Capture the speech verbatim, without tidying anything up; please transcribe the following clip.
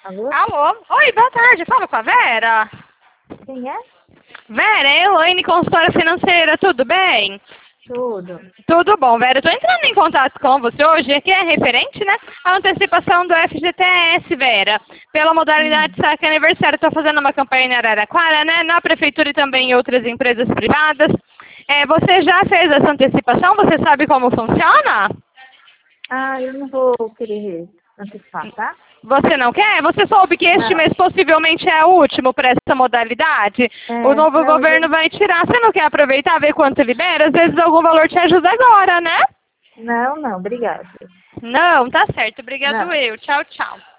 Alô? Alô? Oi, boa tarde. Fala com a Vera. Quem é? Vera, é Elaine, consultora financeira. Tudo bem? Tudo. Tudo bom, Vera. Estou entrando em contato com você hoje, que é referente, né, à antecipação do F G T S, Vera. Pela modalidade Hum. Saque Aniversário, estou fazendo uma campanha em Araraquara, né, na prefeitura e também em outras empresas privadas. É, você já fez essa antecipação? Você sabe como funciona? Ah, eu não vou querer antecipar, tá? Você não quer? Você soube que este Não. mês possivelmente é o último para essa modalidade? O É, novo não, governo eu... vai tirar. Você não quer aproveitar, ver quanto libera? Às vezes algum valor te ajuda agora, né? Não, não, obrigada. Não, tá certo. Obrigado Não. eu. Tchau, tchau.